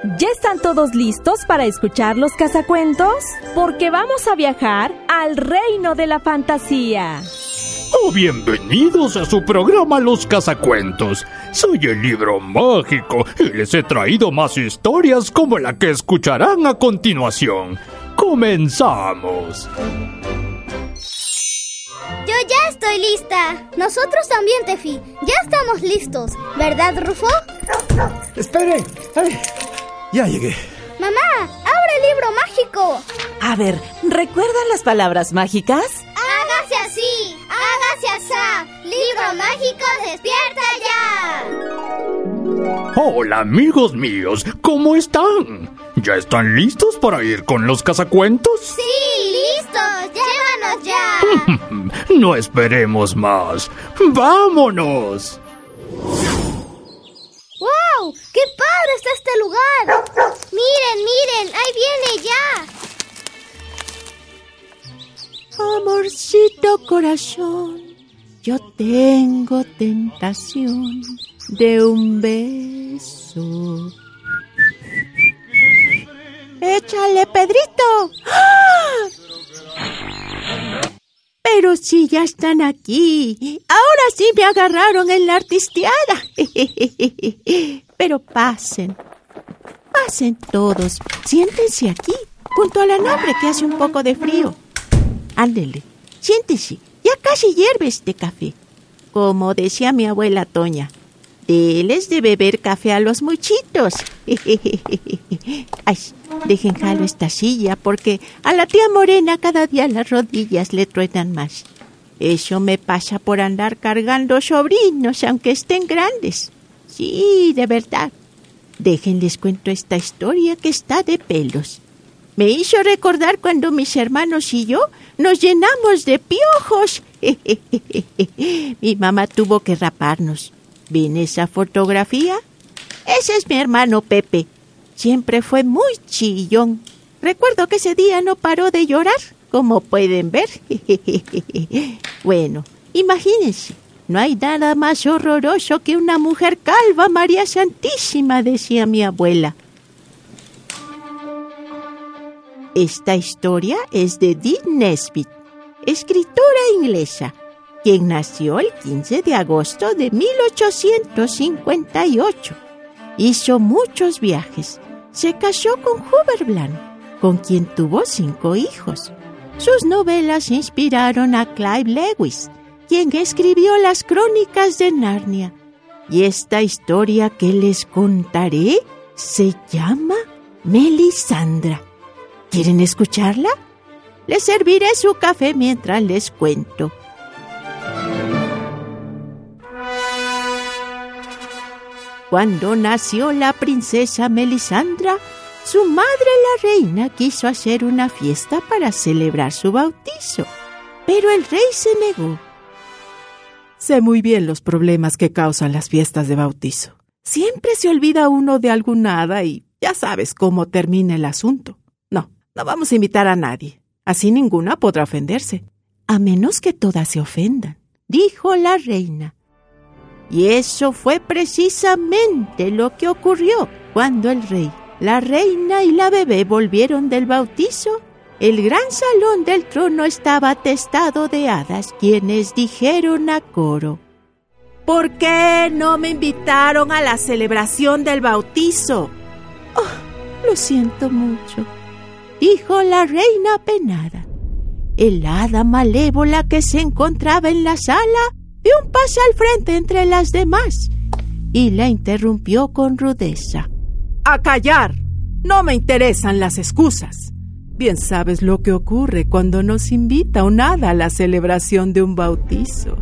¿Ya están todos listos para escuchar los cazacuentos? Porque vamos a viajar al reino de la fantasía. Bienvenidos a su programa Los Cazacuentos. Soy el libro mágico y les he traído más historias como la que escucharán a continuación. ¡Comenzamos! Yo ya estoy lista. Nosotros también, Tefi. Ya estamos listos, ¿verdad, Rufo? ¡Esperen! ¡Ay! Ya llegué. ¡Mamá! ¡Abre el libro mágico! A ver, ¿recuerdan las palabras mágicas? ¡Hágase así! ¡Hágase asá! ¡Libro mágico, despierta ya! Hola amigos míos, ¿cómo están? ¿Ya están listos para ir con los cazacuentos? ¡Sí, listos! ¡Llévanos ya! No esperemos más. ¡Vámonos! ¡Wow! ¡Qué padre está este lugar! ¡Miren, miren! ¡Ahí viene ya! Amorcito corazón, yo tengo tentación de un beso. ¡Échale, Pedrito! ¡Ah! Pero si ya están aquí, ahora sí me agarraron en la artisteada. Pero pasen todos, siéntense aquí, junto a la lumbre que hace un poco de frío. Ándele, siéntese, ya casi hierve este café. Como decía mi abuela Toña, déles de beber café a los muchitos. Ay, dejen jalo esta silla porque a la tía Morena cada día las rodillas le truenan más. Eso me pasa por andar cargando sobrinos, aunque estén grandes. Sí, de verdad. Déjenles cuento esta historia que está de pelos. Me hizo recordar cuando mis hermanos y yo nos llenamos de piojos. Mi mamá tuvo que raparnos. ¿Ven esa fotografía? Ese es mi hermano Pepe. Siempre fue muy chillón. Recuerdo que ese día no paró de llorar, como pueden ver. Bueno, imagínense, no hay nada más horroroso que una mujer calva, María Santísima, decía mi abuela. Esta historia es de Dee Nesbitt, escritora inglesa, quien nació el 15 de agosto de 1858. Hizo muchos viajes. Se casó con Hubert Bland, con quien tuvo 5 hijos. Sus novelas inspiraron a Clive Lewis, quien escribió las Crónicas de Narnia. Y esta historia que les contaré se llama Melisandra. ¿Quieren escucharla? Les serviré su café mientras les cuento. Cuando nació la princesa Melisandra, su madre, la reina, quiso hacer una fiesta para celebrar su bautizo, pero el rey se negó. Sé muy bien los problemas que causan las fiestas de bautizo. Siempre se olvida uno de algún hada y ya sabes cómo termina el asunto. No vamos a invitar a nadie. Así ninguna podrá ofenderse. A menos que todas se ofendan, dijo la reina. Y eso fue precisamente lo que ocurrió cuando el rey, la reina y la bebé volvieron del bautizo. El gran salón del trono estaba atestado de hadas, quienes dijeron a coro: ¿Por qué no me invitaron a la celebración del bautizo? Oh, lo siento mucho, dijo la reina apenada. El hada malévola que se encontraba en la sala dio un paso al frente entre las demás y la interrumpió con rudeza. ¡A callar! No me interesan las excusas. Bien sabes lo que ocurre cuando nos invita un hada a la celebración de un bautizo.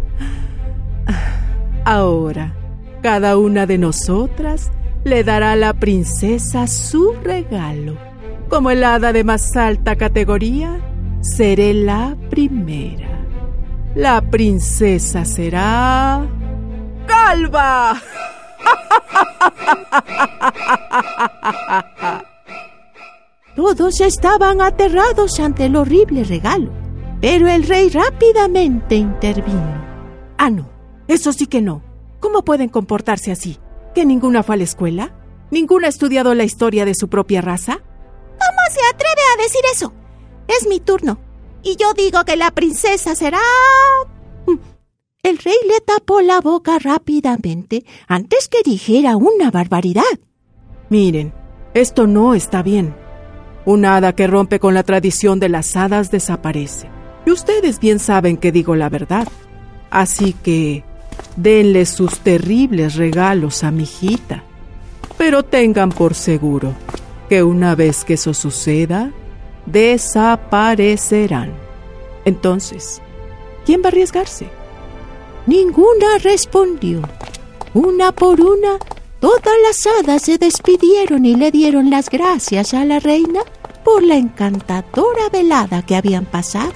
Ahora, cada una de nosotras le dará a la princesa su regalo. Como el hada de más alta categoría, seré la primera. La princesa será... ¡calva! Todos estaban aterrados ante el horrible regalo, pero el rey rápidamente intervino. Ah, no, eso sí que no. ¿Cómo pueden comportarse así? ¿Que ninguna fue a la escuela? ¿Ninguna ha estudiado la historia de su propia raza? ¿Cómo se atreve a decir eso? Es mi turno. Y yo digo que la princesa será... El rey le tapó la boca rápidamente antes que dijera una barbaridad. Miren, esto no está bien. Una hada que rompe con la tradición de las hadas desaparece. Y ustedes bien saben que digo la verdad. Así que denle sus terribles regalos a mi hijita. Pero tengan por seguro que una vez que eso suceda, desaparecerán. Entonces, ¿quién va a arriesgarse? Ninguna respondió. Una por una, todas las hadas se despidieron y le dieron las gracias a la reina por la encantadora velada que habían pasado.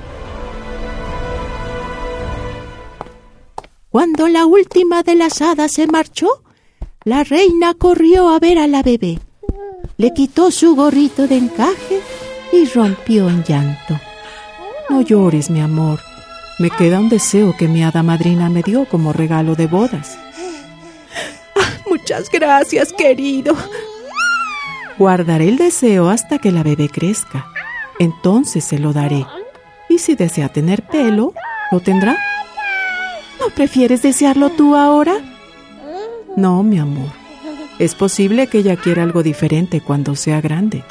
Cuando la última de las hadas se marchó, la reina corrió a ver a la bebé. Le quitó su gorrito de encaje y rompió en llanto. No llores, mi amor. Me queda un deseo que mi hada madrina me dio como regalo de bodas. Muchas gracias, querido. Guardaré el deseo hasta que la bebé crezca. Entonces se lo daré. Y si desea tener pelo, ¿lo tendrá? ¿No prefieres desearlo tú ahora? No, mi amor. Es posible que ella quiera algo diferente cuando sea grande.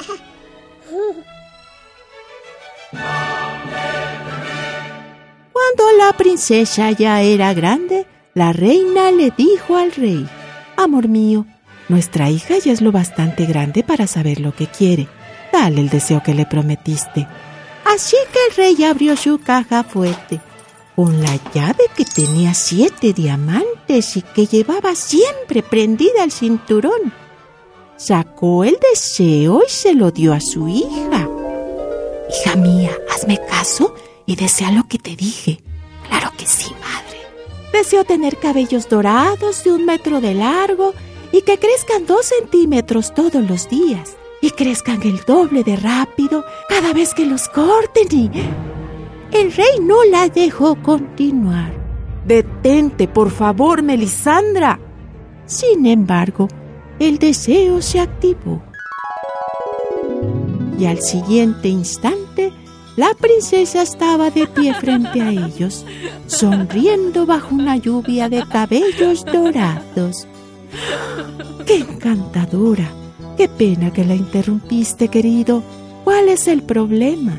Cuando la princesa ya era grande, la reina le dijo al rey: Amor mío, nuestra hija ya es lo bastante grande para saber lo que quiere. Dale el deseo que le prometiste. Así que el rey abrió su caja fuerte, con la llave que tenía 7 diamantes y que llevaba siempre prendida al cinturón. Sacó el deseo y se lo dio a su hija. Hija mía, hazme caso y desea lo que te dije. Claro que sí, madre. Deseo tener cabellos dorados de 1 metro de largo y que crezcan 2 centímetros todos los días. Y crezcan el doble de rápido cada vez que los corten y... El rey no la dejó continuar. ¡Detente, por favor, Melisandra! Sin embargo, el deseo se activó. Y al siguiente instante, la princesa estaba de pie frente a ellos, sonriendo bajo una lluvia de cabellos dorados. ¡Qué encantadora! ¡Qué pena que la interrumpiste, querido! ¿Cuál es el problema?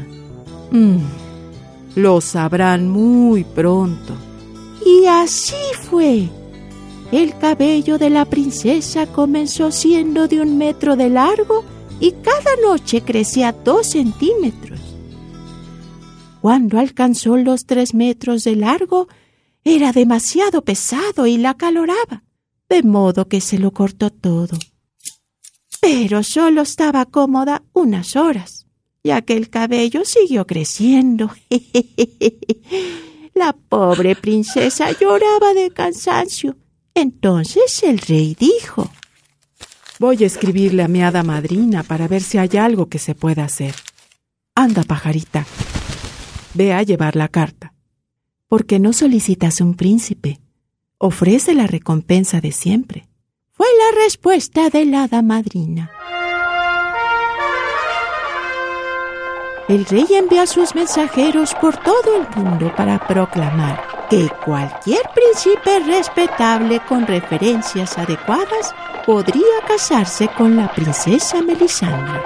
Lo sabrán muy pronto. Y así fue. El cabello de la princesa comenzó siendo de 1 metro de largo y cada noche crecía 2 centímetros. Cuando alcanzó los 3 metros de largo, era demasiado pesado y la acaloraba, de modo que se lo cortó todo. Pero solo estaba cómoda unas horas, ya que el cabello siguió creciendo. La pobre princesa lloraba de cansancio. Entonces el rey dijo: Voy a escribirle a mi hada madrina para ver si hay algo que se pueda hacer. Anda, pajarita, ve a llevar la carta. ¿Por qué no solicitas un príncipe? Ofrece la recompensa de siempre. Fue la respuesta de la hada madrina. El rey envió a sus mensajeros por todo el mundo para proclamar que cualquier príncipe respetable con referencias adecuadas podría casarse con la princesa Melisandra.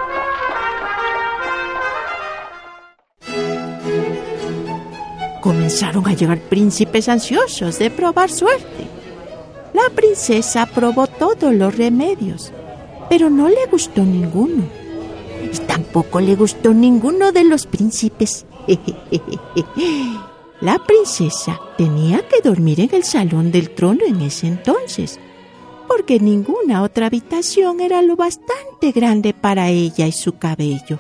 Comenzaron a llegar príncipes ansiosos de probar suerte. La princesa probó todos los remedios, pero no le gustó ninguno. Y tampoco le gustó ninguno de los príncipes. La princesa tenía que dormir en el salón del trono en ese entonces, porque ninguna otra habitación era lo bastante grande para ella y su cabello.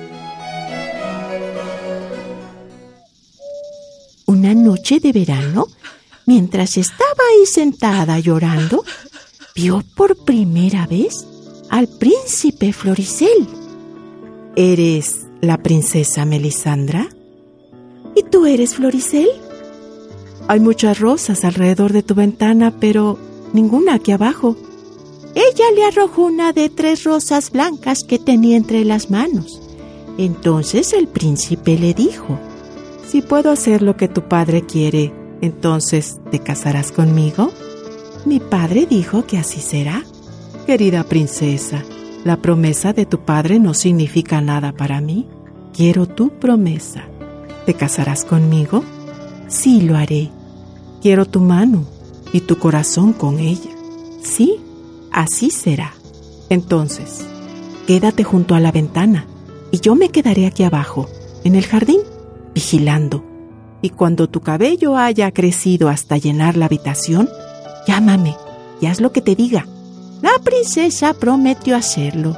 Una noche de verano, mientras estaba ahí sentada llorando, vio por primera vez al príncipe Floricel. ¿Eres la princesa Melisandra? ¿Y tú eres Floricel? Hay muchas rosas alrededor de tu ventana, pero ninguna aquí abajo. ella le arrojó una de 3 rosas blancas que tenía entre las manos. Entonces el príncipe le dijo: Si puedo hacer lo que tu padre quiere, entonces, ¿te casarás conmigo? Mi padre dijo que así será. Querida princesa, la promesa de tu padre no significa nada para mí. Quiero tu promesa. ¿Te casarás conmigo? Sí, lo haré. Quiero tu mano y tu corazón con ella. Sí, así será. Entonces, quédate junto a la ventana y yo me quedaré aquí abajo, en el jardín, vigilando. Y cuando tu cabello haya crecido hasta llenar la habitación, llámame y haz lo que te diga. La princesa prometió hacerlo.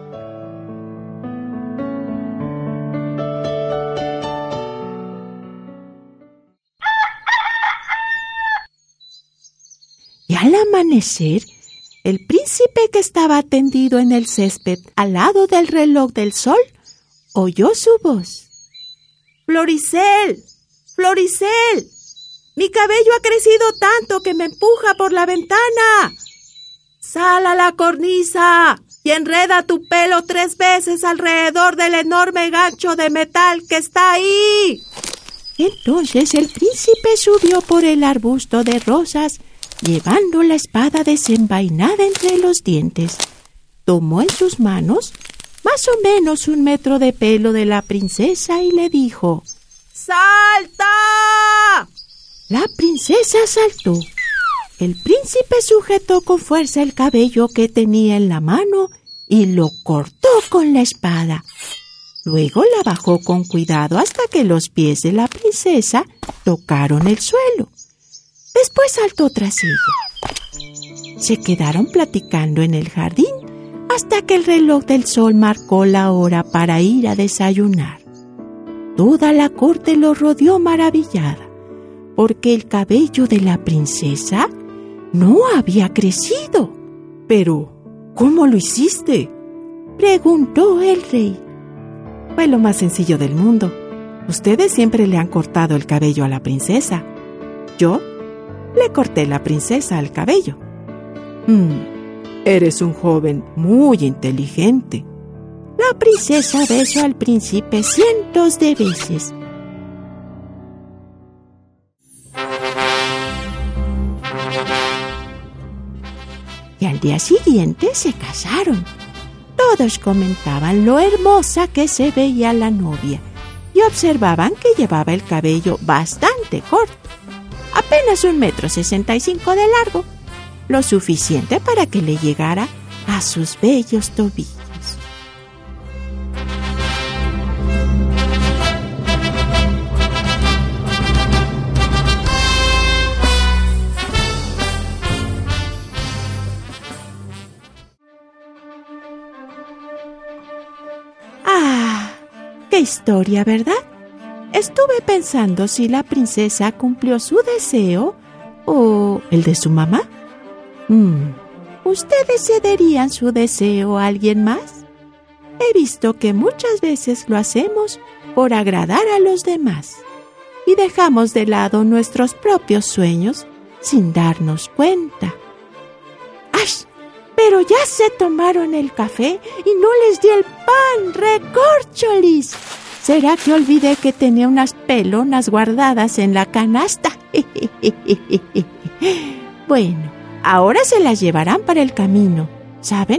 Y al amanecer, el príncipe, que estaba tendido en el césped al lado del reloj del sol, oyó su voz. ¡Floricel! ¡Floricel! ¡Mi cabello ha crecido tanto que me empuja por la ventana! ¡Sal a la cornisa y enreda tu pelo 3 veces alrededor del enorme gancho de metal que está ahí! Entonces el príncipe subió por el arbusto de rosas, llevando la espada desenvainada entre los dientes. Tomó en sus manos más o menos 1 metro de pelo de la princesa y le dijo: ¡Salta! La princesa saltó. El príncipe sujetó con fuerza el cabello que tenía en la mano y lo cortó con la espada. Luego la bajó con cuidado hasta que los pies de la princesa tocaron el suelo. Después saltó tras ella. Se quedaron platicando en el jardín hasta que el reloj del sol marcó la hora para ir a desayunar. Toda la corte lo rodeó maravillada, porque el cabello de la princesa no había crecido. Pero, ¿cómo lo hiciste?, preguntó el rey. Fue lo más sencillo del mundo. Ustedes siempre le han cortado el cabello a la princesa. Yo le corté la princesa al cabello. Eres un joven muy inteligente. La princesa besó al príncipe cientos de veces. Y al día siguiente se casaron. Todos comentaban lo hermosa que se veía la novia y observaban que llevaba el cabello bastante corto, apenas 1,65 m de largo, lo suficiente para que le llegara a sus bellos tobillos. ¡Qué historia!, ¿verdad? Estuve pensando si la princesa cumplió su deseo o el de su mamá. ¿Ustedes cederían su deseo a alguien más? He visto que muchas veces lo hacemos por agradar a los demás y dejamos de lado nuestros propios sueños sin darnos cuenta. ¡Ay! Pero ya se tomaron el café y no les di el pan, recorcholis. ¿Será que olvidé que tenía unas pelonas guardadas en la canasta? Bueno, ahora se las llevarán para el camino, ¿saben?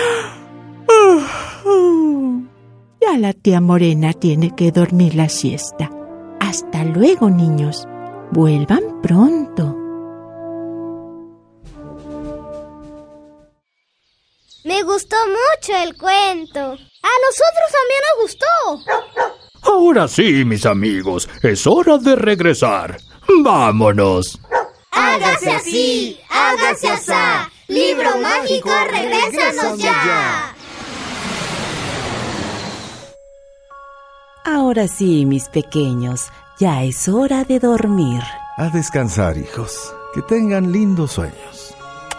Ya la tía Morena tiene que dormir la siesta. Hasta luego, niños. Vuelvan pronto. Me gustó mucho el cuento. A nosotros también nos gustó. Ahora sí, mis amigos, es hora de regresar. ¡Vámonos! ¡Hágase así! ¡Hágase asá! ¡Libro mágico, regrésanos ya! Ahora sí, mis pequeños, ya es hora de dormir. A descansar, hijos. Que tengan lindos sueños.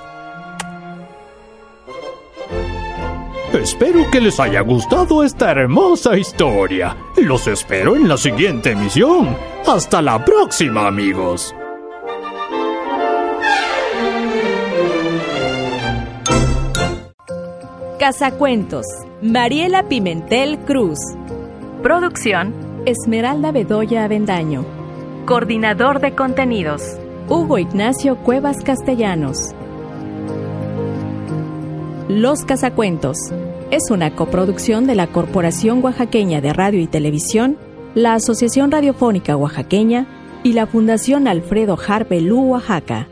Espero que les haya gustado esta hermosa historia. Los espero en la siguiente emisión. ¡Hasta la próxima, amigos! Casacuentos, Mariela Pimentel Cruz. Producción, Esmeralda Bedoya Avendaño. Coordinador de contenidos, Hugo Ignacio Cuevas Castellanos. Los Casacuentos es una coproducción de la Corporación Oaxaqueña de Radio y Televisión, la Asociación Radiofónica Oaxaqueña y la Fundación Alfredo Harpe Lu Oaxaca.